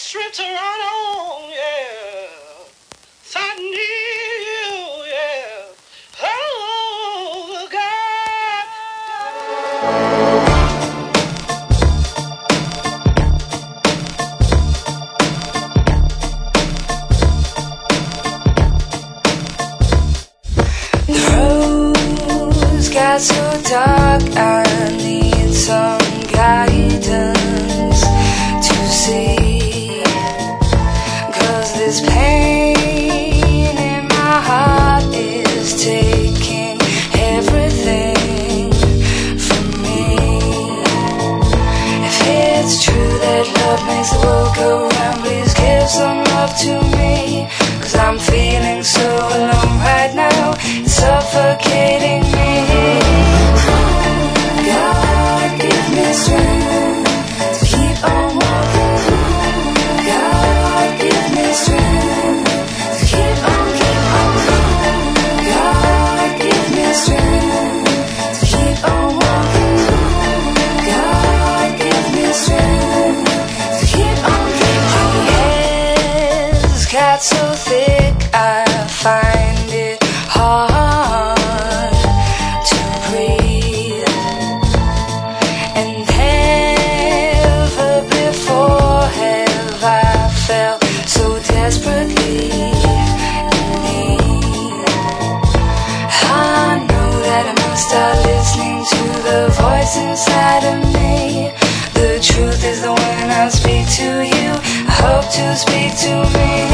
stripped her right on, yeah. I need you, yeah. Oh, God. The roads got so dark, I need some guidance to see. 'Cause this pain in my heart is taking everything from me. If it's true that love makes the world go round, please give some love to me. 'Cause I'm feeling so alone right now, it's suffocating me. God, give me strength to keep on walking. God, give me strength to keep on. God, give me strength to keep on walking. God, give me strength to keep on. My head's got so thick, I find it hard to breathe. And never before have I felt so desperately in need. I know that I must start listening to the voice inside of me. The truth is that when I speak to you, I hope to speak to me.